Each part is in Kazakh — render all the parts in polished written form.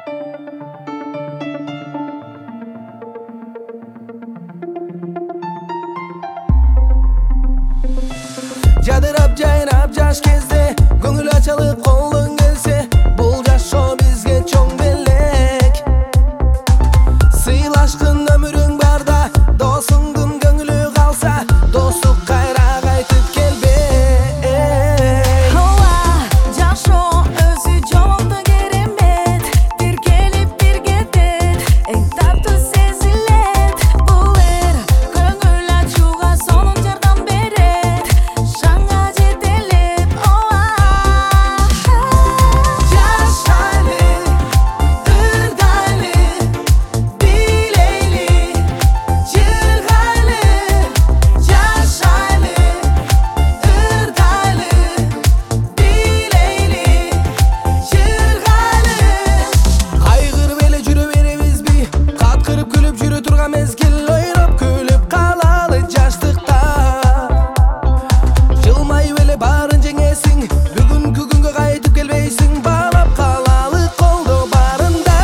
Жадырап жайнап жаш кезде көңіл ачылып қолың келсе, бұл жаш шоу бізге чоң белек. Сыйлашқын өмірің барда, досыңдың көңілі қалса, достық қайра қайтып келбек. Жаш шоу өзі жолды керемет, бір келіп бір кетет, ең татты сезілет. Бұл көңіл ачуға соның жардам берет. Mezgil oynap gülüp kalalı jaşlıkta. Жылмай беле барын жеңесің, бүгінгі күнге қайтып келбейсің, балап қалалы қолды барында.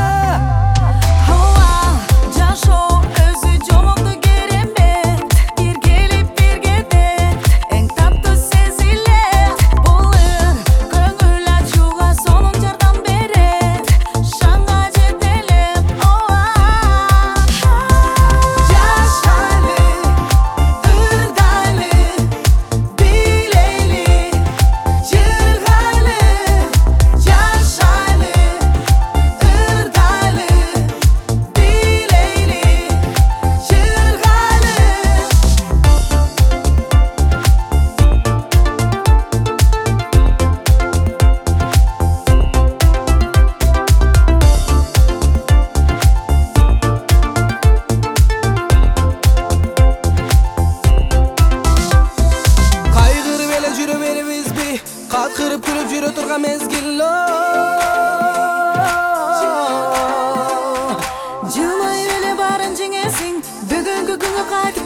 Жаш шоу өзі жолды керемет, бір келіп бір кетет, ең татты сезілет. Бұл көңіл ачуға соның жардам берет, жаңа жетелеп. Қатқырып күліп жүрі тұрған мезгіл. Жылмай беле барын жеңесің, бүгінгі күнге қайт